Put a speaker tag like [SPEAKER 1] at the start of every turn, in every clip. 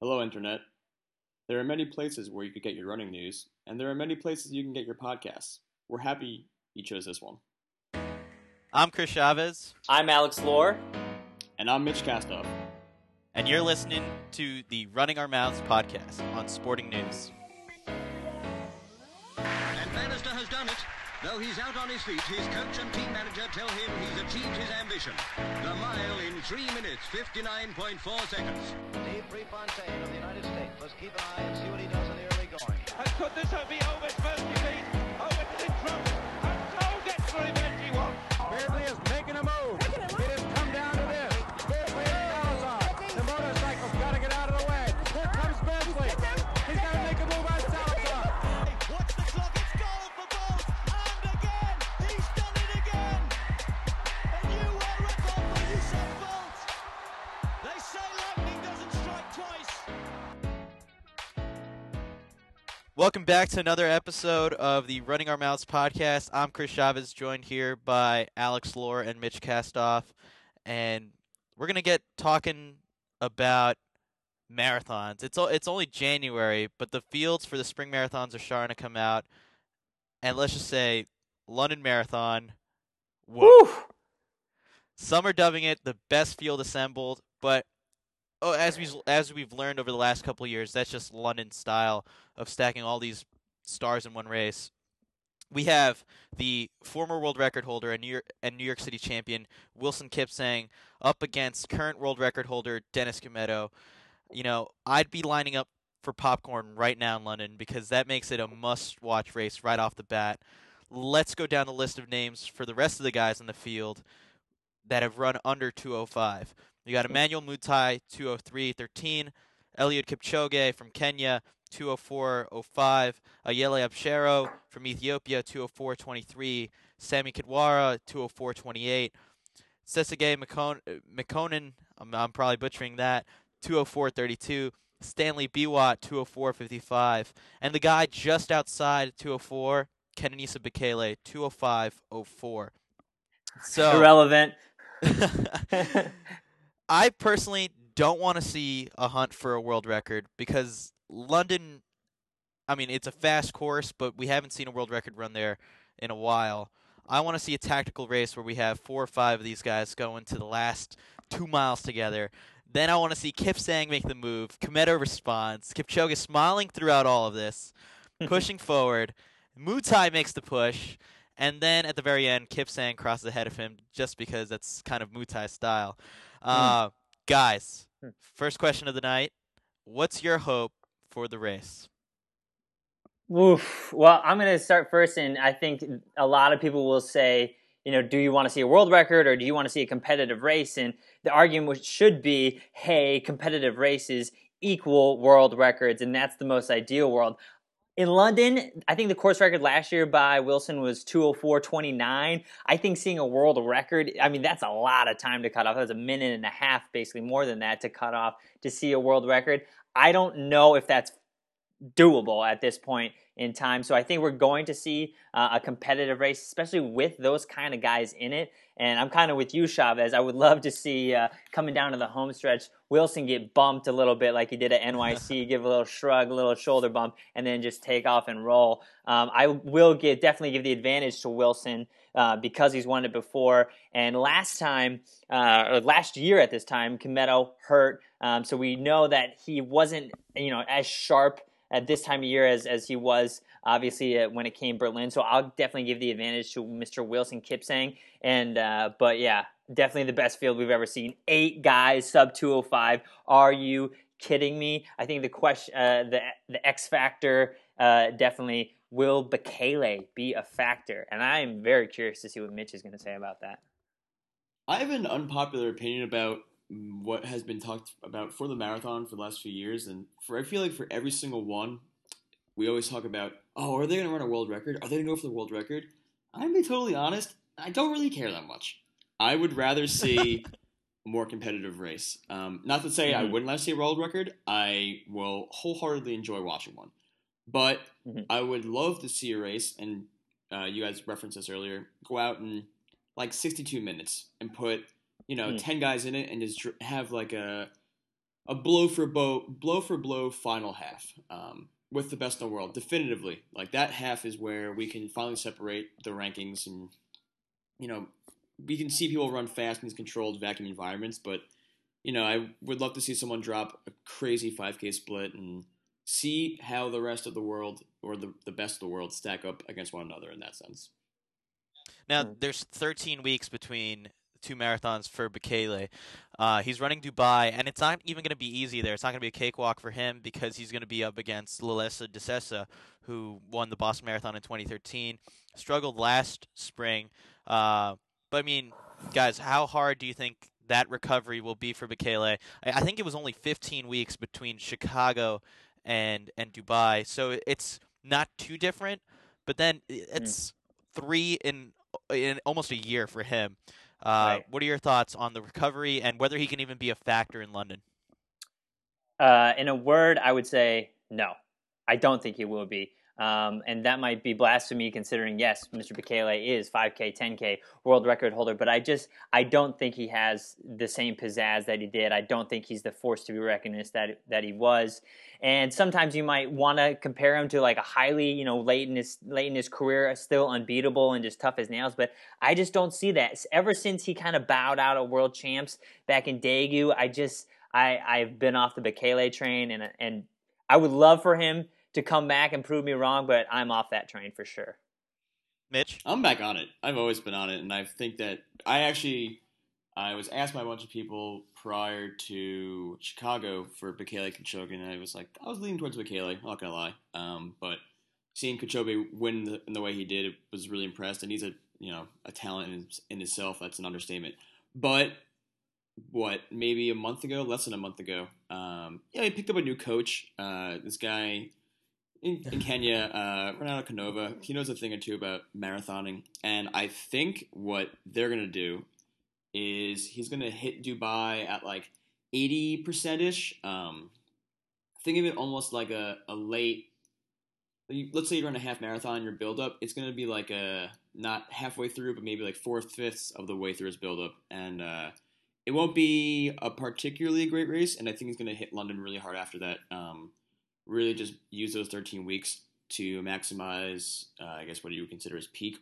[SPEAKER 1] Hello, Internet. There are many places where you could get your running news, and there are many places you can get your podcasts. We're happy you chose this one.
[SPEAKER 2] I'm Chris Chavez,
[SPEAKER 3] I'm Alex Lohr.
[SPEAKER 1] And I'm Mitch Kastoff.
[SPEAKER 2] and you're listening to the Running Our Mouths podcast on Sporting News.
[SPEAKER 4] And Bannister has done it. Though he's out on his feet, his coach and team manager tell him he's achieved his ambition. The mile in 3 minutes, 59.4 seconds.
[SPEAKER 5] Steve Prefontaine of the United States. Let's keep an eye and see what he does in the early going.
[SPEAKER 6] And could this be Owen's first defeat? Owen's in trouble. And so gets the revenge he wants.
[SPEAKER 7] Beardsley is making a move. It has come down to this. Beardsley and Salazar. The motorcycle's got to get out of the way. Here comes Beardsley. He's got to make a move on Salazar.
[SPEAKER 6] Watch the clock. It's goal for Bolt. And again, he's done it again. A new world record for Usain Bolt. They say lightning doesn't strike twice.
[SPEAKER 2] Welcome back to another episode of the Running Our Mouths podcast. I'm Chris Chavez, joined here by Alex Lohr and Mitch Kastoff, and we're going to get talking about marathons. It's only January, but the fields for the spring marathons are starting to come out, and let's just say London Marathon, whoa. Some are dubbing it the best field assembled, but as we've learned over the last couple of years, that's just London style of stacking all these stars in one race. We have the former world record holder and New York City champion Wilson Kipsang up against current world record holder Dennis Kimetto. You know, I'd be lining up for popcorn right now in London because that makes it a must-watch race right off the bat. Let's go down the list of names for the rest of the guys in the field that have run under 2:05. You got Emmanuel Mutai, 2:03.13. Eliud Kipchoge from Kenya, 2:04.05. Ayele Abshero from Ethiopia, 2:04.23. Sami Kadwara, 2:04.28. Sesage Mekonnen, I'm probably butchering that, 2:04.32. Stanley Biwott, 2:04.55. And the guy just outside 2:04, Kenenisa Bekele, 2:05.04. So
[SPEAKER 3] Irrelevant.
[SPEAKER 2] I personally don't want to see a hunt for a world record because London, I mean, it's a fast course, but we haven't seen a world record run there in a while. I want to see a tactical race where we have 4 or 5 of these guys going to the last 2 miles together. Then I want to see Kipsang make the move. Kimetto responds. Kipchoge smiling throughout all of this, pushing forward. Mutai makes the push. And then at the very end, Kipsang crosses ahead of him just because that's kind of Mutai's style. Guys, first question of the night. What's your hope for the race?
[SPEAKER 3] Oof. Well, I'm going to start first, and I think a lot of people will say, do you want to see a world record or do you want to see a competitive race? And the argument should be, hey, competitive races equal world records, and that's the most ideal world. In London, I think the course record last year by Wilson was 2:04.29. I think seeing a world record, that's a lot of time to cut off. That was a minute and a half, basically more than that, to cut off to see a world record. I don't know if that's doable at this point in time. So I think we're going to see a competitive race, especially with those kind of guys in it. And I'm kind of with you, Chavez. I would love to see coming down to the home stretch, Wilson get bumped a little bit like he did at NYC, give a little shrug, a little shoulder bump, and then just take off and roll. I will definitely give the advantage to Wilson because he's won it before. And last year at this time, Kimetto hurt. So we know that he wasn't, as sharp at this time of year as he was obviously when it came Berlin. So I'll definitely give the advantage to Mr. Wilson Kipsang. But yeah, definitely the best field we've ever seen. 8 guys sub 2:05. Are you kidding me? I think the question, the X factor, definitely will Bekele be a factor? And I am very curious to see what Mitch is going to say about that.
[SPEAKER 1] I have an unpopular opinion about what has been talked about for the marathon for the last few years, and I feel like for every single one, we always talk about, are they going to run a world record? Are they going to go for the world record? I'm going to be totally honest, I don't really care that much. I would rather see a more competitive race. Not to say I wouldn't like to see a world record. I will wholeheartedly enjoy watching one. But I would love to see a race, and you guys referenced this earlier, go out in like 62 minutes and put 10 guys in it and just have like a a blow for blow final half with the best in the world, definitively. Like that half is where we can finally separate the rankings, and we can see people run fast in these controlled vacuum environments. But I would love to see someone drop a crazy 5K split and see how the rest of the world or the best of the world stack up against one another in that sense.
[SPEAKER 2] Now, there's 13 weeks between two marathons for Bekele. He's running Dubai, and it's not even going to be easy there. It's not going to be a cakewalk for him because he's going to be up against Lalesa Desessa, who won the Boston Marathon in 2013, struggled last spring. But, I mean, guys, how hard do you think that recovery will be for Bekele? I think it was only 15 weeks between Chicago and Dubai, so it's not too different, but then it's 3 in almost a year for him.
[SPEAKER 3] Right.
[SPEAKER 2] What are your thoughts on the recovery and whether he can even be a factor in London?
[SPEAKER 3] In a word, I would say no. I don't think he will be. And that might be blasphemy considering, yes, Mr. Bekele is 5K, 10K world record holder, but I don't think he has the same pizzazz that he did. I don't think he's the force to be reckoned that he was. And sometimes you might want to compare him to like a highly, late in his career, still unbeatable and just tough as nails. But I just don't see that. Ever since he kind of bowed out at world champs back in Daegu, I've been off the Bekele train, and I would love for him to come back and prove me wrong, but I'm off that train for sure.
[SPEAKER 2] Mitch?
[SPEAKER 1] I'm back on it. I've always been on it, and I think that I was asked by a bunch of people prior to Chicago for Bekele Kipchoge, and I was leaning towards Bekele, not gonna lie. But seeing Kipchoge win in the way he did, it was really impressed, and he's a talent in himself. That's an understatement. But maybe less than a month ago, he picked up a new coach. This guy in Kenya, Renato Canova, he knows a thing or two about marathoning, and I think what they're going to do is he's going to hit Dubai at like 80%-ish. Think of it almost like a late, let's say you run a half marathon, your build-up, it's going to be like not halfway through, but maybe like 4/5 of the way through his build-up, and it won't be a particularly great race, and I think he's going to hit London really hard after that. Really just use those 13 weeks to maximize, I guess, what you would consider his peak.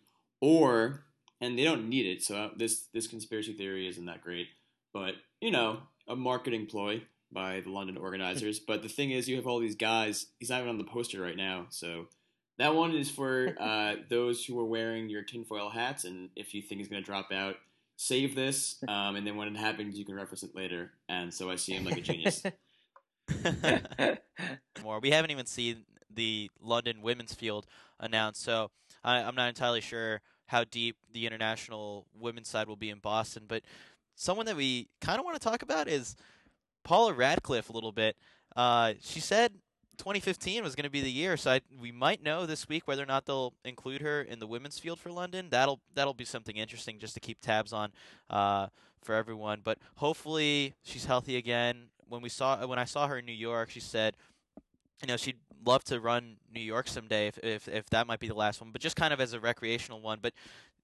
[SPEAKER 1] And they don't need it, so this conspiracy theory isn't that great. But, a marketing ploy by the London organizers. But the thing is, you have all these guys. He's not even on the poster right now. So that one is for those who are wearing your tinfoil hats. And if you think he's going to drop out, save this. And then when it happens, you can reference it later. And so I see him like a genius.
[SPEAKER 2] We haven't even seen the London women's field announced, so I'm not entirely sure how deep the international women's side will be in Boston. But someone that we kind of want to talk about is Paula Radcliffe a little bit. She said 2015 was going to be the year, so we might know this week whether or not they'll include her in the women's field for London. That'll be something interesting just to keep tabs on for everyone. But hopefully she's healthy again. When I saw her in New York, she said, she'd love to run New York someday if that might be the last one, but just kind of as a recreational one. But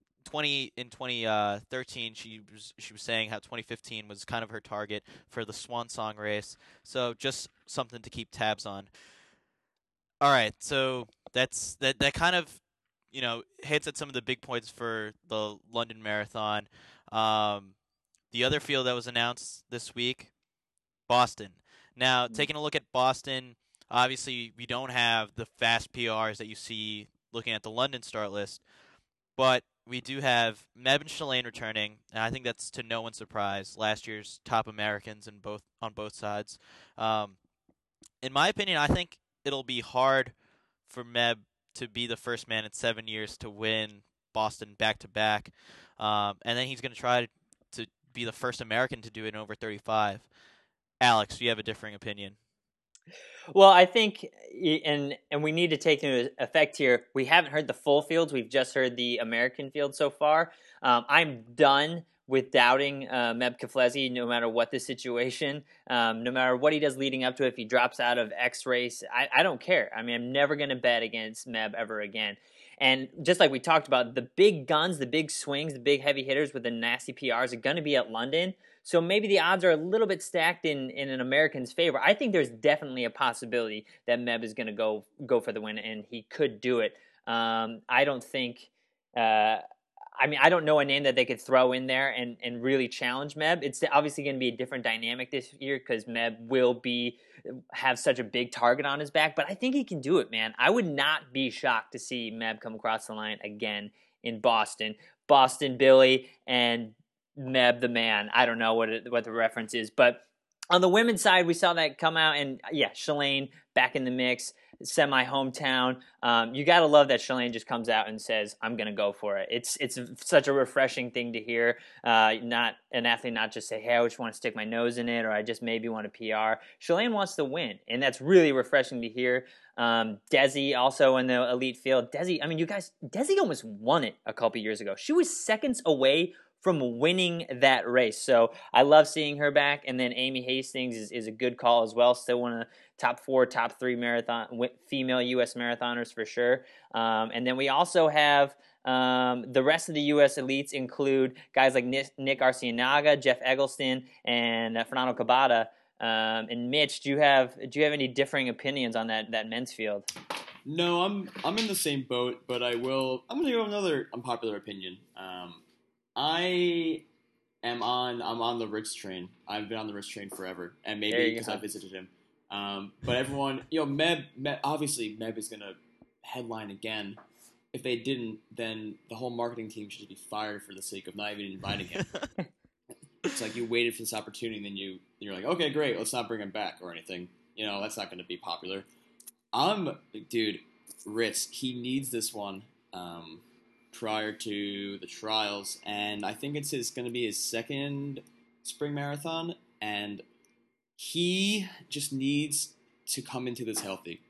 [SPEAKER 2] 2013, she was saying how 2015 was kind of her target for the Swan Song race. So just something to keep tabs on. All right, so that kind of hits at some of the big points for the London Marathon. The other field that was announced this week, Boston. Now, taking a look at Boston, obviously we don't have the fast PRs that you see looking at the London start list, but we do have Meb and Shalane returning, and I think that's to no one's surprise. Last year's top Americans on both sides. In my opinion, I think it'll be hard for Meb to be the first man in 7 years to win Boston back-to-back, and then he's going to try to be the first American to do it in over 35. Alex, do you have a differing opinion?
[SPEAKER 3] Well, I think, and we need to take into effect here, we haven't heard the full fields. We've just heard the American field so far. I'm done with doubting Meb Keflezighi, no matter what the situation, no matter what he does leading up to it. If he drops out of X race, I don't care. I mean, I'm never going to bet against Meb ever again. And just like we talked about, the big guns, the big swings, the big heavy hitters with the nasty PRs are going to be at London. So maybe the odds are a little bit stacked in an American's favor. I think there's definitely a possibility that Meb is going to go for the win, and he could do it. I don't think. I don't know a name that they could throw in there and really challenge Meb. It's obviously going to be a different dynamic this year because Meb will have such a big target on his back, but I think he can do it, man. I would not be shocked to see Meb come across the line again in Boston. Boston Billy and Meb the man. I don't know what the reference is, but on the women's side, we saw that come out, and yeah, Shalane back in the mix, semi-hometown. You got to love that Shalane just comes out and says, I'm going to go for it. It's such a refreshing thing to hear. Not an athlete not just say, hey, I just want to stick my nose in it, or I just maybe want a PR. Shalane wants to win, and that's really refreshing to hear. Desi also in the elite field. Desi almost won it a couple years ago. She was seconds away from winning that race. So I love seeing her back. And then Amy Hastings is a good call as well. Still one of the top 4, top 3 female U.S. marathoners for sure. And then we also have the rest of the U.S. elites include guys like Nick Arcianaga, Jeff Eggleston, and Fernando Cabada. And Mitch, do you have any differing opinions on that men's field?
[SPEAKER 1] No, I'm in the same boat, but I'm going to go another unpopular opinion. I'm on the Ritz train. I've been on the Ritz train forever, and maybe because I visited him. But everyone, Meb, obviously Meb is going to headline again. If they didn't, then the whole marketing team should be fired for the sake of not even inviting him. It's like you waited for this opportunity, and then you're like, okay, great, let's not bring him back or anything. That's not going to be popular. Dude, Ritz, he needs this one. Prior to the trials, and I think it's going to be his second spring marathon, and he just needs to come into this healthy.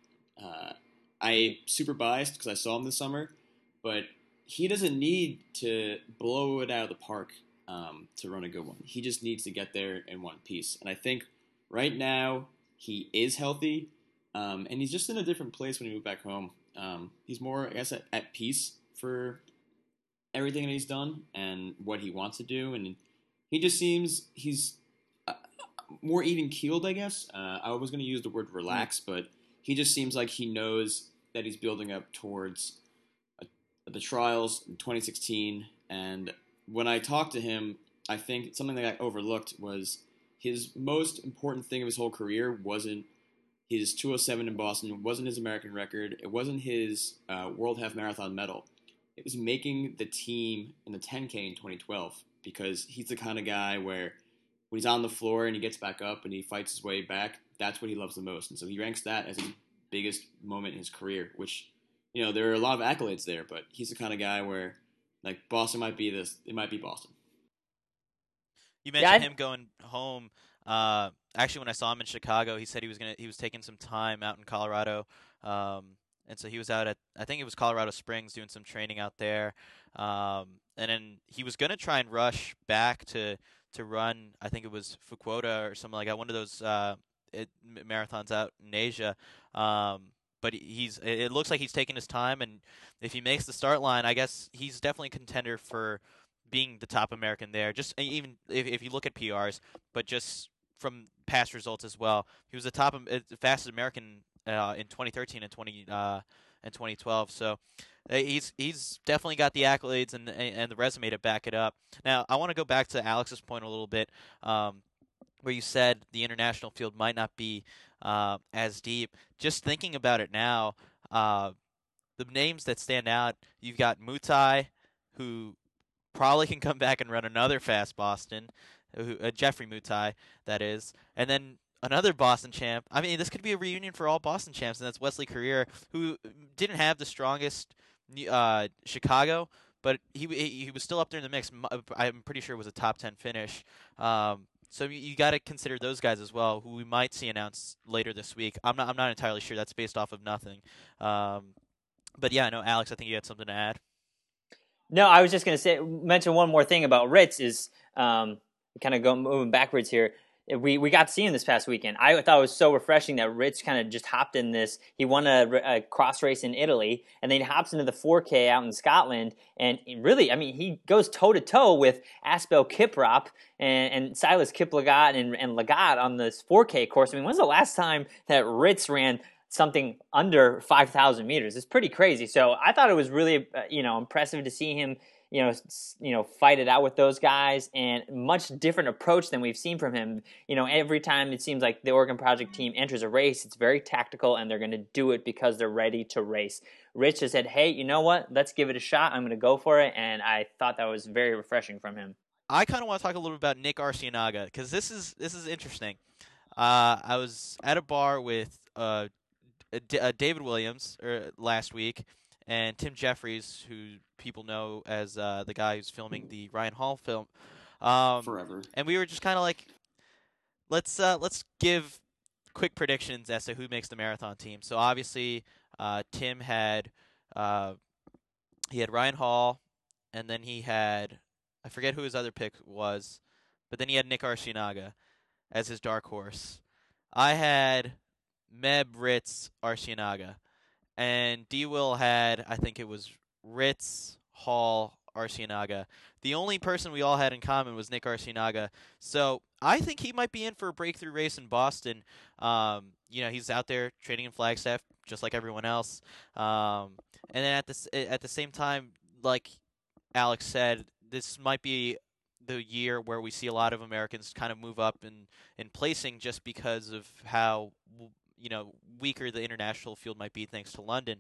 [SPEAKER 1] I'm super biased because I saw him this summer, but he doesn't need to blow it out of the park to run a good one. He just needs to get there in one piece, and I think right now he is healthy, and he's just in a different place when he moved back home. He's more, I guess, at peace for everything that he's done and what he wants to do, and he just seems he's more even keeled, I guess. I was going to use the word relax, but he just seems like he knows that he's building up towards the trials in 2016. And when I talked to him, I think something that I overlooked was his most important thing of his whole career wasn't his 2:07 in Boston, it wasn't his American record, it wasn't his World Half Marathon medal. It was making the team in the 10K in 2012, because he's the kind of guy where when he's on the floor and he gets back up and he fights his way back, that's what he loves the most. And so he ranks that as his biggest moment in his career, which, there are a lot of accolades there, but he's the kind of guy where, like, Boston might be this, it might be Boston.
[SPEAKER 2] You mentioned him going home. Actually, when I saw him in Chicago, he said he was taking some time out in Colorado. And so he was out at, I think it was Colorado Springs, doing some training out there. And then he was going to try and rush back to run, I think it was Fukuoka or something like that, one of those marathons out in Asia. But it looks like he's taking his time, and if he makes the start line, I guess he's definitely a contender for being the top American there. Just even if you look at PRs, but just from past results as well. He was the top fastest American in 2013 and 2012. So he's definitely got the accolades and the resume to back it up. Now I want to go back to Alex's point a little bit, where you said the international field might not be as deep. Just thinking about it now, the names that stand out, you've got Mutai, who probably can come back and run another fast Boston, Jeffrey Mutai, that is, and then another Boston champ. I mean, this could be a reunion for all Boston champs, and that's Wesley Carrier, who didn't have the strongest Chicago, but he was still up there in the mix. I'm pretty sure it was a top 10 finish. So you got to consider those guys as well, who we might see announced later this week. I'm not entirely sure. That's based off of nothing. But yeah, no, Alex, I think you had something to add.
[SPEAKER 3] No, I was just going to mention one more thing about Ritz is kind of moving backwards here. we got to see him this past weekend. I thought it was so refreshing that Ritz kind of just hopped in this. He won a cross race in Italy, and then he hops into the 4K out in Scotland. And really, I mean, he goes toe-to-toe with Asbel Kiprop and Silas Kiplagat and Lagat on this 4K course. I mean, when's the last time that Ritz ran something under 5,000 meters? It's pretty crazy. So I thought it was really, impressive to see him fight it out with those guys, and much different approach than we've seen from him. Every time it seems like the Oregon Project team enters a race, it's very tactical, and they're going to do it because they're ready to race. Rich has said, hey, you know what? Let's give it a shot. I'm going to go for it, and I thought that was very refreshing from him.
[SPEAKER 2] I kind of want to talk a little bit about Nick Arcianaga, because this is interesting. I was at a bar with David Williams last week, and Tim Jeffries, who people know as the guy who's filming the Ryan Hall film.
[SPEAKER 1] Forever.
[SPEAKER 2] And we were just kind of like, let's give quick predictions as to who makes the marathon team. So obviously, Tim had he had Ryan Hall, and then he had, I forget who his other pick was, but then he had Nick Arcianaga as his dark horse. I had Meb, Ritz, Arcianaga. And D-Will had, I think it was Ritz, Hall, Arcianaga. The only person we all had in common was Nick Arcianaga. So I think he might be in for a breakthrough race in Boston. He's out there training in Flagstaff just like everyone else. And then at the same time, like Alex said, this might be the year where we see a lot of Americans kind of move up in placing, just because of how weaker the international field might be thanks to London.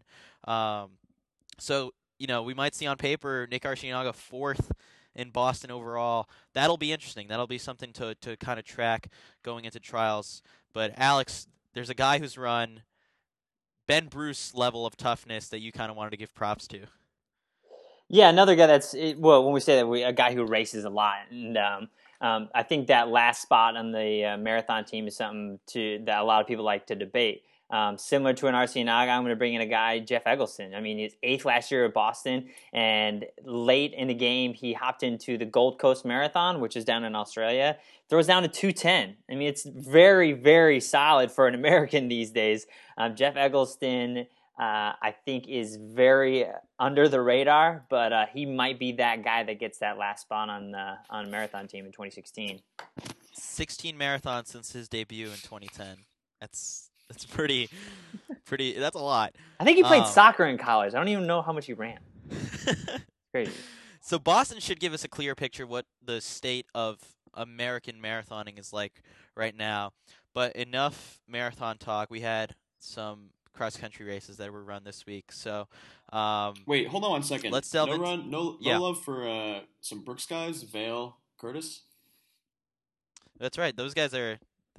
[SPEAKER 2] So we might see on paper Nick Arcianaga 4th in Boston overall. That'll be interesting. That'll be something to kind of track going into trials. But Alex, there's a guy who's run Ben Bruce level of toughness that you kind of wanted to give props to.
[SPEAKER 3] Yeah, another guy when we say that, a guy who races a lot. And I think that last spot on the marathon team is something that a lot of people like to debate. Similar to an Arcianaga, I'm going to bring in a guy, Jeff Eggleston. I mean, he's 8th last year at Boston, and late in the game, he hopped into the Gold Coast Marathon, which is down in Australia, throws down to 2:10. I mean, it's very, very solid for an American these days. Jeff Eggleston, I think, is very under the radar, but he might be that guy that gets that last spot on a marathon team in 2016.
[SPEAKER 2] 16 marathons since his debut in 2010. That's pretty. That's a lot.
[SPEAKER 3] I think he played soccer in college. I don't even know how much he ran. Crazy.
[SPEAKER 2] So Boston should give us a clear picture what the state of American marathoning is like right now. But enough marathon talk. We had some cross-country races that were run this week. So,
[SPEAKER 1] wait, hold on 1 second.
[SPEAKER 2] Let's delve
[SPEAKER 1] no love for some Brooks guys, Vail, Curtis.
[SPEAKER 2] That's right. Those guys are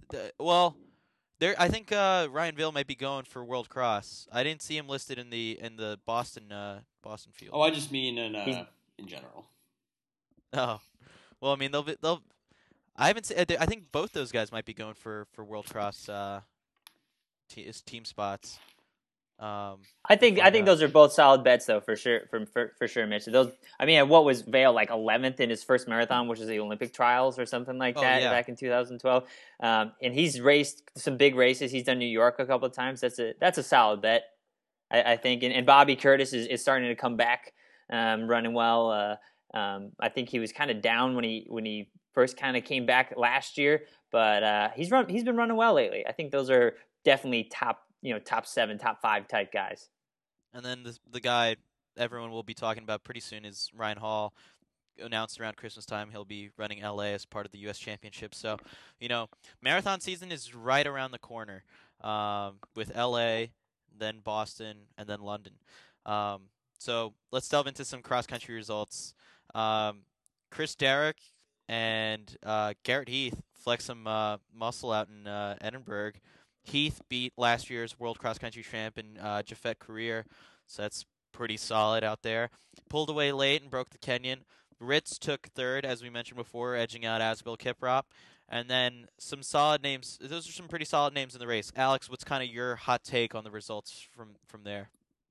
[SPEAKER 2] I think Ryan Vail might be going for World Cross. I didn't see him listed in the Boston field.
[SPEAKER 1] Oh, I just mean in general.
[SPEAKER 2] Oh, well, I mean they'll. I haven't seen. I think both those guys might be going for World Cross team spots.
[SPEAKER 3] I think those are both solid bets, though, for sure. For sure, Mitch. Those. I mean, what was Vail, like 11th in his first marathon, which is the Olympic trials or something like that, back in 2012. And he's raced some big races. He's done New York a couple of times. That's a solid bet, I think. And Bobby Curtis is starting to come back, running well. I think he was kind of down when he first kind of came back last year, but he's been running well lately. I think those are definitely top 7, top 5 type guys.
[SPEAKER 2] And then the guy everyone will be talking about pretty soon is Ryan Hall. Announced around Christmas time he'll be running LA as part of the U.S. Championship. So, marathon season is right around the corner with LA, then Boston, and then London. So let's delve into some cross-country results. Chris Derrick and Garrett Heath flex some muscle out in Edinburgh. Heath beat last year's World Cross Country champion Jafet Career, so that's pretty solid out there. Pulled away late and broke the Kenyan. Ritz took 3rd, as we mentioned before, edging out Asbel Kiprop. And then some solid names. Those are some pretty solid names in the race. Alex, what's kind of your hot take on the results from there?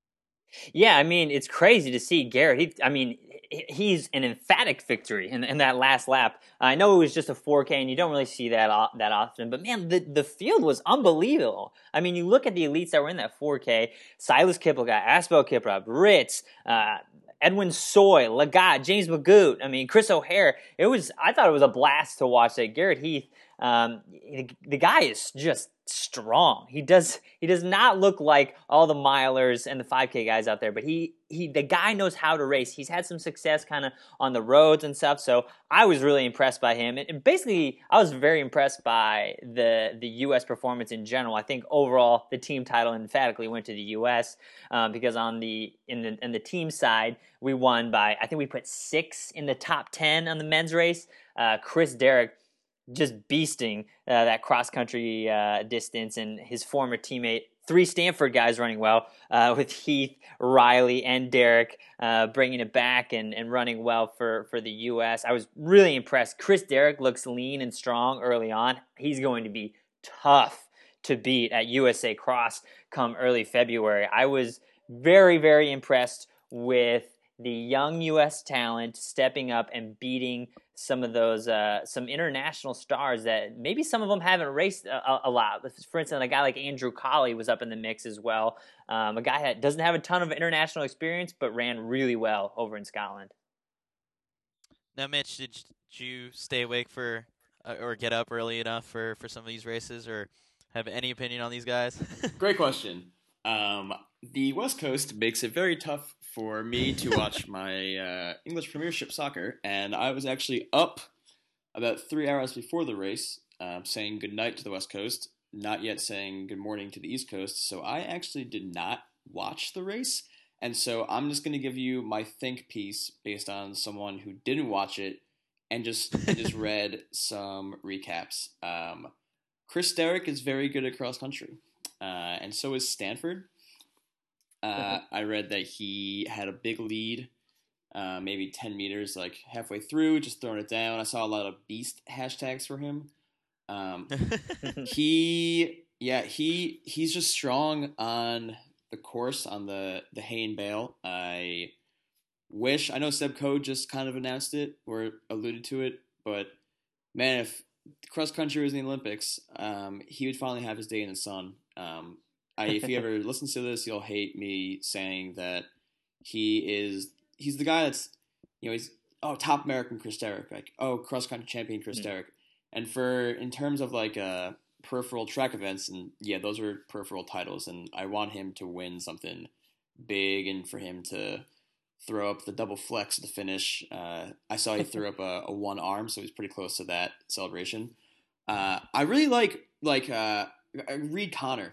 [SPEAKER 3] Yeah, I mean, it's crazy to see Garrett. He's an emphatic victory in that last lap. I know it was just a 4K, and you don't really see that that often. But man, the field was unbelievable. I mean, you look at the elites that were in that 4K: Silas Kiplagat, Asbel Kiprop, Ritz, Edwin Soy, Lagat, James Magoo. I mean, Chris O'Hare. I thought it was a blast to watch that. Garrett Heath, the guy is just strong. He does not look like all the milers and the 5K guys out there, but the guy knows how to race. He's had some success kind of on the roads and stuff, so I was really impressed by him. And basically, I was very impressed by the U.S. performance in general. I think overall, the team title emphatically went to the U.S. Because in the team side, we won by, I think we put 6 in the top 10 on the men's race. Chris Derrick just beasting that cross-country distance, and his former teammate, 3 Stanford guys running well, with Heath, Riley, and Derrick bringing it back and running well for the U.S. I was really impressed. Chris Derrick looks lean and strong early on. He's going to be tough to beat at USA Cross come early February. I was very, very impressed with the young U.S. talent stepping up and beating some of those some international stars that maybe some of them haven't raced a lot. For instance, a guy like Andrew Colley was up in the mix as well. A guy that doesn't have a ton of international experience, but ran really well over in Scotland.
[SPEAKER 2] Now, Mitch, did you stay awake for or get up early enough for some of these races, or have any opinion on these guys?
[SPEAKER 1] Great question. The West Coast makes it very tough for me to watch my English Premiership soccer, and I was actually up about 3 hours before the race, saying goodnight to the West Coast, not yet saying good morning to the East Coast, so I actually did not watch the race, and so I'm just going to give you my think piece based on someone who didn't watch it and just read some recaps. Chris Derrick is very good at cross country, and so is Stanford. I read that he had a big lead, maybe 10 meters, like halfway through, just throwing it down. I saw a lot of beast hashtags for him. He's just strong on the course, on the hay and bale. I know Seb Coe just kind of announced it or alluded to it, but man, if cross country was in the Olympics, he would finally have his day in the sun. If he ever listens to this, he'll hate me saying that he's the guy that's, he's top American Chris Derrick, like cross country champion Chris Derrick, and in terms of like peripheral track events, and those are peripheral titles, and I want him to win something big and for him to throw up the double flex at the finish. I saw he threw up a one arm, so he's pretty close to that celebration. I really like Reed Connor.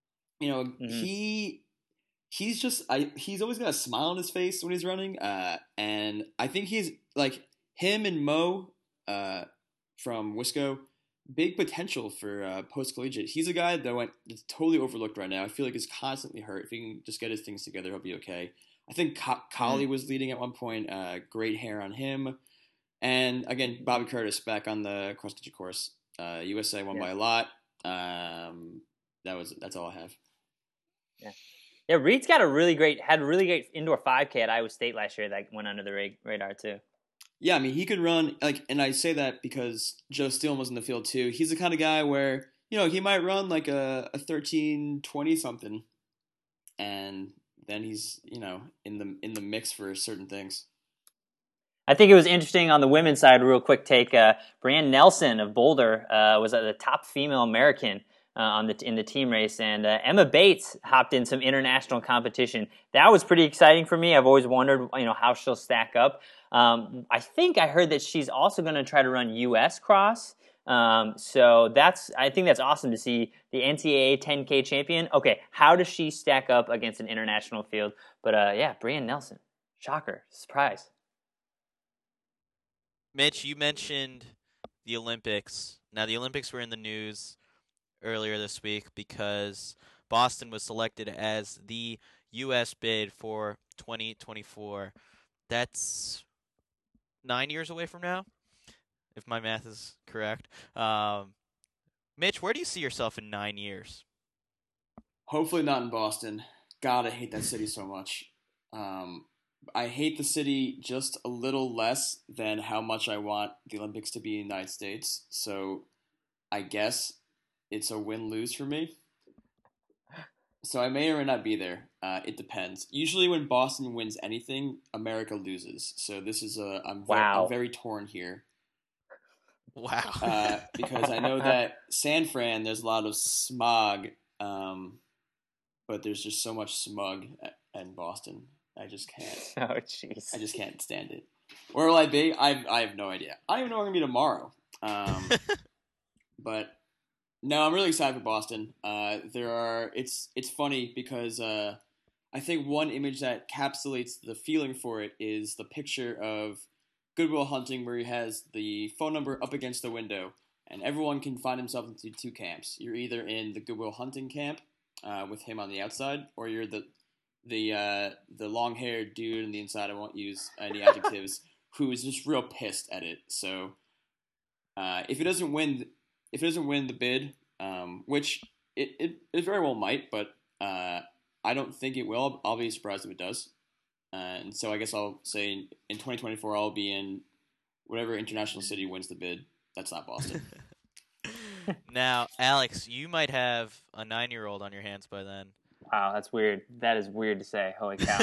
[SPEAKER 1] He's always got a smile on his face when he's running, and I think he's like him and Mo from Wisco, big potential for post-collegiate. He's a guy that's totally overlooked right now. I feel like he's constantly hurt. If he can just get his things together, he'll be okay. I think Colley was leading at one point. Great hair on him, and again, Bobby Curtis back on the cross-country course. USA won by a lot. That's all I have.
[SPEAKER 3] Yeah. Reed's got had a really great indoor 5K at Iowa State last year that went under the radar too.
[SPEAKER 1] Yeah, I mean he could run and I say that because Joe Steele was in the field too. He's the kind of guy where he might run like a 13:20 something, and then he's in the mix for certain things.
[SPEAKER 3] I think it was interesting on the women's side. Real quick take: Brianne Nelson of Boulder was the top female American in the team race, and Emma Bates hopped in some international competition. That was pretty exciting for me. I've always wondered, how she'll stack up. I think I heard that she's also going to try to run U.S. cross. So I think that's awesome to see the NCAA 10K champion. Okay, how does she stack up against an international field? But Brianne Nelson, shocker, surprise.
[SPEAKER 2] Mitch, you mentioned the Olympics. Now, the Olympics were in the news earlier this week because Boston was selected as the U.S. bid for 2024. That's 9 years away from now, if my math is correct. Mitch, where do you see yourself in 9 years?
[SPEAKER 1] Hopefully not in Boston. God, I hate that city so much. I hate the city just a little less than how much I want the Olympics to be in the United States. So I guess it's a win-lose for me. So I may or may not be there. It depends. Usually when Boston wins anything, America loses. So this is I'm very torn here.
[SPEAKER 2] Wow.
[SPEAKER 1] Because I know that San Fran, there's a lot of smog, but there's just so much smog in Boston. I just can't.
[SPEAKER 3] Oh, jeez.
[SPEAKER 1] I just can't stand it. Where will I be? I have no idea. I don't even know where I'm going to be tomorrow. But no, I'm really excited for Boston. It's funny because I think one image that encapsulates the feeling for it is the picture of Good Will Hunting, where he has the phone number up against the window, and everyone can find himself into two camps. You're either in the Good Will Hunting camp with him on the outside, or you're the long-haired dude on the inside. I won't use any adjectives. Who is just real pissed at it. So if it doesn't win the bid, which it very well might, but I don't think it will. I'll be surprised if it does. And so I guess I'll say in 2024 I'll be in whatever international city wins the bid. That's not Boston.
[SPEAKER 2] Now, Alex, you might have a 9-year-old on your hands by then.
[SPEAKER 3] Wow, that's weird. That is weird to say. Holy cow.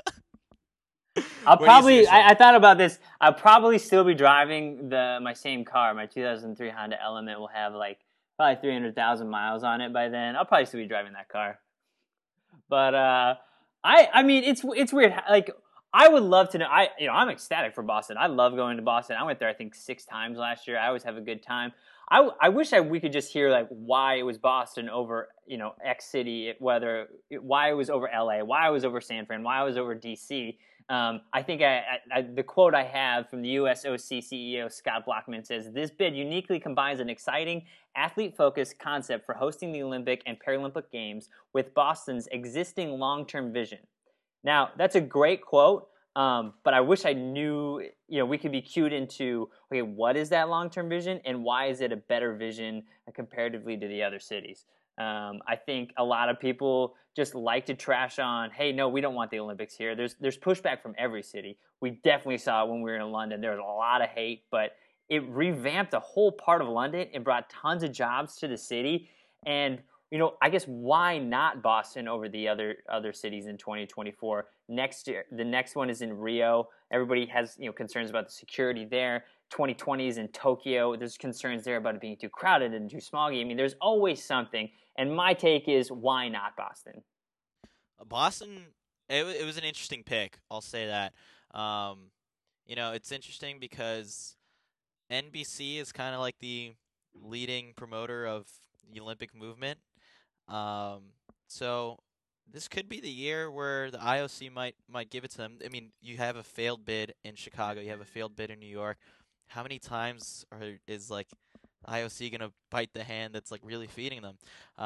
[SPEAKER 3] I thought about this. I'll probably still be driving my same car. My 2003 Honda Element will have probably 300,000 miles on it by then. I'll probably still be driving that car. But I mean, it's weird. Like, I would love to know. I'm ecstatic for Boston. I love going to Boston. I went there, I think, 6 times last year. I always have a good time. I wish we could just hear why it was Boston over X city, why it was over LA, why it was over San Fran, why it was over DC. I think the quote I have from the USOC CEO Scott Blockman says, "This bid uniquely combines an exciting athlete-focused concept for hosting the Olympic and Paralympic Games with Boston's existing long-term vision." Now, that's a great quote, but I wish I knew, we could be cued into, okay, what is that long-term vision and why is it a better vision comparatively to the other cities? I think a lot of people just like to trash on, hey, no, we don't want the Olympics here. There's pushback from every city. We definitely saw it when we were in London. There was a lot of hate, but it revamped a whole part of London. It brought tons of jobs to the city. And, I guess why not Boston over the other cities in 2024? Next year, the next one is in Rio. Everybody has, concerns about the security there. 2020 is in Tokyo. There's concerns there about it being too crowded and too smoggy. I mean, there's always something. And my take is, why not Boston?
[SPEAKER 2] Boston, it was an interesting pick. I'll say that. It's interesting because NBC is kind of like the leading promoter of the Olympic movement. So this could be the year where the IOC might give it to them. I mean, you have a failed bid in Chicago. You have a failed bid in New York. How many times is IOC gonna bite the hand that's really feeding them?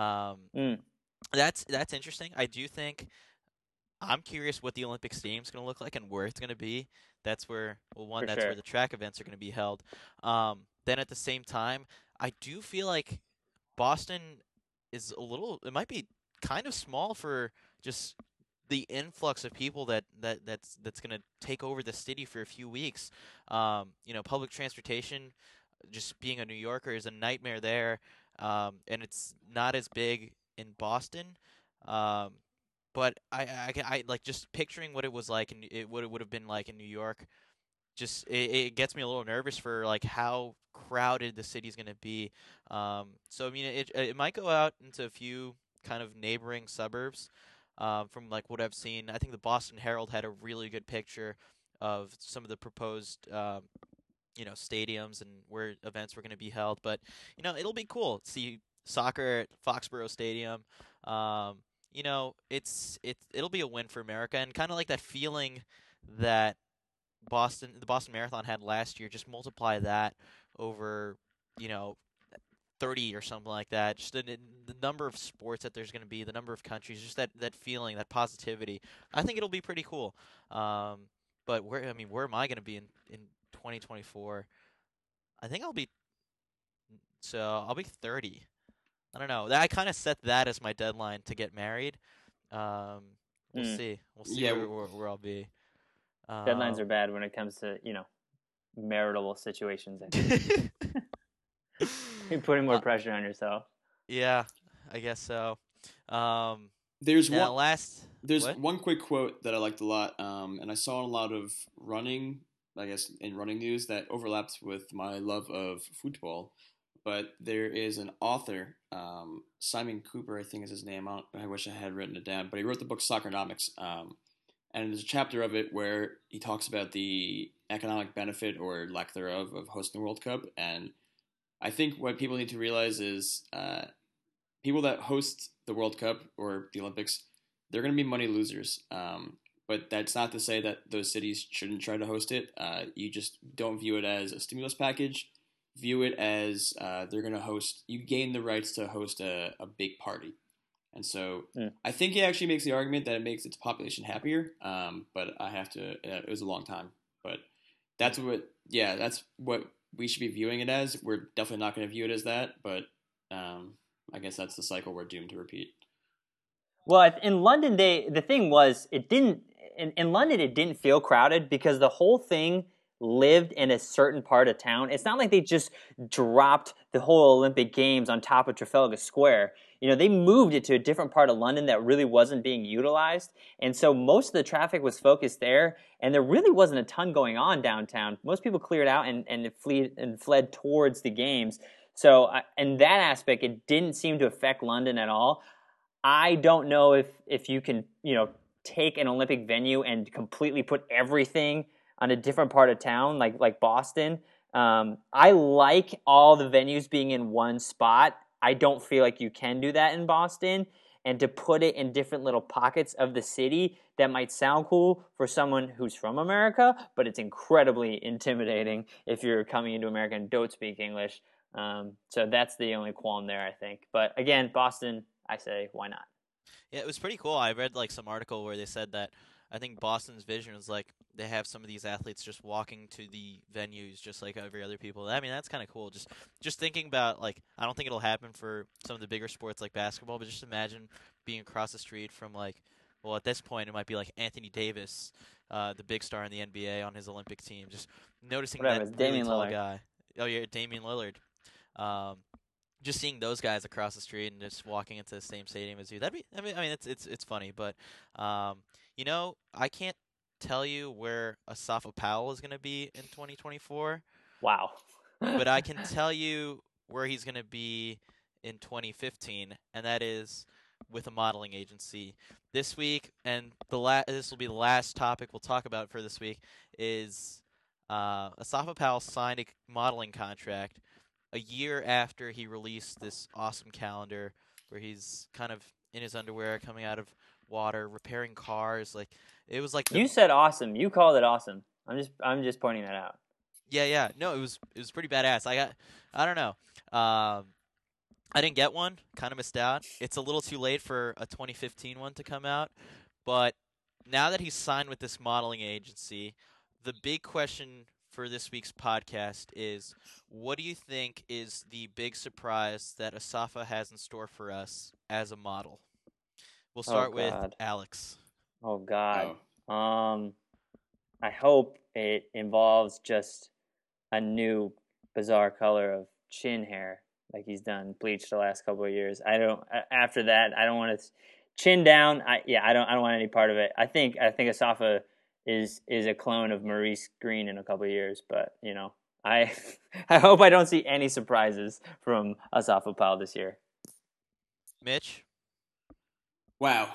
[SPEAKER 2] That's interesting. I do think I'm curious what the Olympic Stadium's gonna look like and where it's gonna be. That's where where the track events are gonna be held. Then at the same time, I do feel like Boston is it might be kind of small for just the influx of people that's going to take over the city for a few weeks. Public transportation, just being a New Yorker, is a nightmare there, and it's not as big in Boston. But I like just picturing what it was like and what it would have been like in New York. Just it gets me a little nervous for how crowded the city's going to be. So I mean, it might go out into a few kind of neighboring suburbs. From what I've seen, I think the Boston Herald had a really good picture of some of the proposed stadiums and where events were going to be held. But it'll be cool to see soccer at Foxborough Stadium. It'll be a win for America, and kind of like that feeling that the Boston Marathon had last year. Just multiply that over 30 or something like that. Just the number of sports that there's going to be, the number of countries, just that feeling, that positivity. I think it'll be pretty cool. But where am I going to be in 2024? I think I'll be 30. I don't know. I kind of set that as my deadline to get married. We'll see. We'll see
[SPEAKER 1] Yeah,
[SPEAKER 2] where I'll be.
[SPEAKER 3] Deadlines are bad when it comes to marital situations. I think you're putting more pressure on yourself.
[SPEAKER 2] Yeah, I guess so.
[SPEAKER 1] There's
[SPEAKER 2] now
[SPEAKER 1] one. There's
[SPEAKER 2] what?
[SPEAKER 1] one quick quote that I liked a lot, and I saw in a lot of running, I guess, in running news that overlaps with my love of football. But there is an author, Simon Cooper, I think is his name. I wish I had written it down, but he wrote the book Soccernomics, and there's a chapter of it where he talks about the economic benefit or lack thereof of hosting the World Cup. And I think what people need to realize is people that host the World Cup or the Olympics, they're going to be money losers. But that's not to say that those cities shouldn't try to host it. You just don't view it as a stimulus package. View it as they're going to host. You gain the rights to host a big party, and so I think he actually makes the argument that it makes its population happier. But I have to. It was a long time, but that's what we should be viewing it as. We're definitely not going to view it as that, but I guess that's the cycle we're doomed to repeat.
[SPEAKER 3] Well, in London, the thing was it didn't in London it didn't feel crowded because the whole thing lived in a certain part of town. It's not like they just dropped the whole Olympic Games on top of Trafalgar Square. They moved it to a different part of London that really wasn't being utilized. And so most of the traffic was focused there, and there really wasn't a ton going on downtown. Most people cleared out and fled towards the games. So in that aspect, it didn't seem to affect London at all. I don't know if you can, take an Olympic venue and completely put everything on a different part of town, like Boston. I like all the venues being in one spot. I don't feel like you can do that in Boston. And to put it in different little pockets of the city, that might sound cool for someone who's from America, but it's incredibly intimidating if you're coming into America and don't speak English. So that's the only qualm there, I think. But again, Boston, I say, why not?
[SPEAKER 2] Yeah, it was pretty cool. I read some article where they said that I think Boston's vision was they have some of these athletes just walking to the venues just like every other people. I mean, that's kind of cool. Just thinking about I don't think it'll happen for some of the bigger sports like basketball, but just imagine being across the street from at this point it might be Anthony Davis, the big star in the NBA on his Olympic team. Just noticing that really
[SPEAKER 3] Damian
[SPEAKER 2] tall
[SPEAKER 3] Lillard.
[SPEAKER 2] guy. Oh yeah, Damian Lillard. Just seeing those guys across the street and just walking into the same stadium as you. It's funny, but I can't tell you where Asafa Powell is going to be in 2024.
[SPEAKER 3] Wow.
[SPEAKER 2] But I can tell you where he's going to be in 2015, and that is with a modeling agency. This week, and this will be the last topic we'll talk about for this week, is Asafa Powell signed a modeling contract a year after he released this awesome calendar where he's kind of in his underwear coming out of water, repairing cars. It was
[SPEAKER 3] You said awesome. You called it awesome. I'm just pointing that out.
[SPEAKER 2] Yeah. No, it was pretty badass. I don't know. I didn't get one. Kind of missed out. It's a little too late for a 2015 one to come out. But now that he's signed with this modeling agency, the big question for this week's podcast is, what do you think is the big surprise that Asafa has in store for us as a model? We'll start with Alex.
[SPEAKER 3] Oh, God. I hope it involves just a new bizarre color of chin hair like he's done bleached the last couple of years. After that, I don't want to chin down. I don't want any part of it. I think Asafa is a clone of Maurice Green in a couple of years, but I hope I don't see any surprises from Asafa Powell this year.
[SPEAKER 2] Mitch?
[SPEAKER 1] Wow.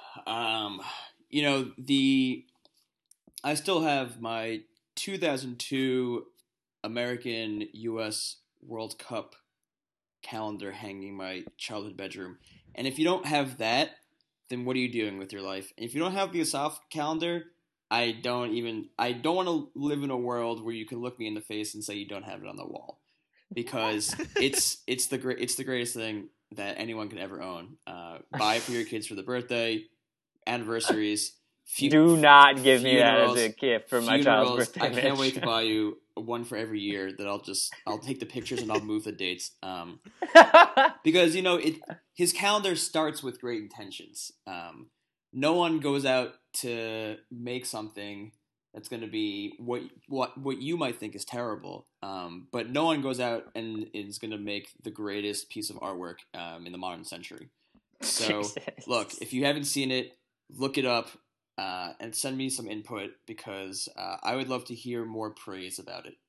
[SPEAKER 1] I still have my 2002 American U.S. World Cup calendar hanging in my childhood bedroom. And if you don't have that, then what are you doing with your life? And if you don't have the Asafa calendar, I don't want to live in a world where you can look me in the face and say you don't have it on the wall, because it's the greatest thing that anyone could ever own. Buy it for your kids for the birthday, anniversaries.
[SPEAKER 3] Do not give me that as a gift for my child's birthday.
[SPEAKER 1] I can't wait to buy you one for every year that I'll take the pictures and I'll move the dates. Because his calendar starts with great intentions. no one goes out to make something that's going to be what you might think is terrible. But no one goes out and is going to make the greatest piece of artwork in the modern century. So,
[SPEAKER 3] Jesus.
[SPEAKER 1] look, if you haven't seen it, look it up and send me some input because I would love to hear more praise about it.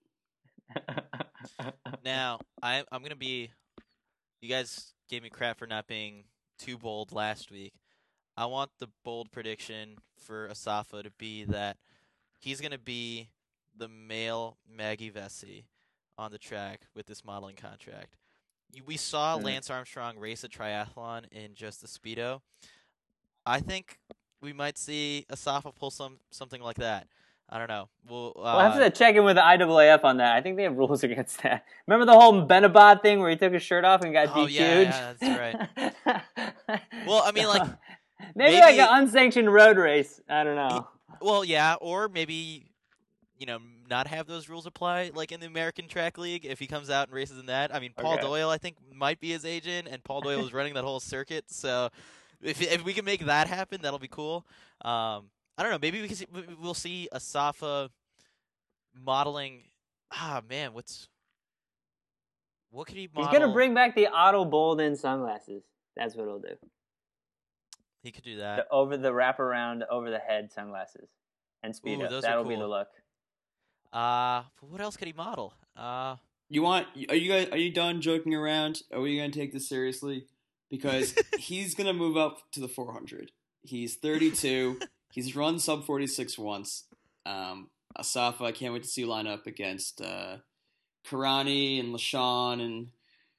[SPEAKER 2] Now, I'm going to be. You guys gave me crap for not being too bold last week. I want the bold prediction for Asafa to be that he's going to be the male Maggie Vesey on the track with this modeling contract. We saw Lance Armstrong race a triathlon in just the Speedo. I think we might see Asafa pull something like that. I don't know.
[SPEAKER 3] We'll have to check in with the IAAF on that. I think they have rules against that. Remember the whole Benabad thing where he took his shirt off and got DQ'd?
[SPEAKER 2] Yeah, that's right. Well, I mean, like
[SPEAKER 3] maybe like an unsanctioned road race. I don't know.
[SPEAKER 2] Well, yeah, or maybe not have those rules apply like in the American Track League if he comes out and races in that. I mean, Paul Doyle I think might be his agent, and Paul Doyle was running that whole circuit. So if we can make that happen, that'll be cool. I don't know. Maybe we'll see Asafa modeling. Man, what could he model?
[SPEAKER 3] He's gonna bring back the Otto Bolden sunglasses. That's what he'll do.
[SPEAKER 2] He could do that.
[SPEAKER 3] The wraparound over the head sunglasses and Speedo. That'll be the look.
[SPEAKER 2] What else could he model?
[SPEAKER 1] Are you done joking around? Are we gonna take this seriously? Because he's gonna move up to the 400. He's 32. He's run sub 46 once. Asafa, I can't wait to see you line up against Karani and LaShawn and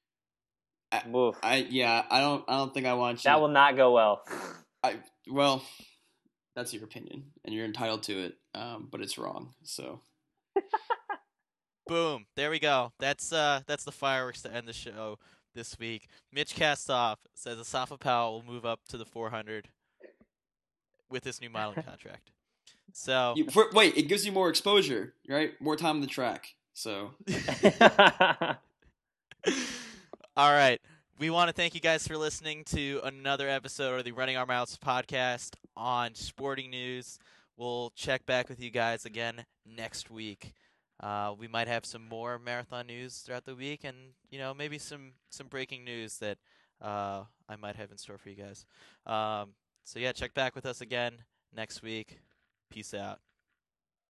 [SPEAKER 1] I don't think I want you.
[SPEAKER 3] That will not go well.
[SPEAKER 1] Well, that's your opinion, and you're entitled to it. But it's wrong. So.
[SPEAKER 2] Boom! There we go. That's the fireworks to end the show this week. Mitch Castoff says Asafa Powell will move up to the 400 with this new modeling contract. So
[SPEAKER 1] wait, it gives you more exposure, right? More time on the track. So.
[SPEAKER 2] All right. We want to thank you guys for listening to another episode of the Running Our Mouths podcast on sporting news. We'll check back with you guys again next week. We might have some more marathon news throughout the week, and maybe some breaking news that I might have in store for you guys. So yeah, check back with us again next week. Peace out.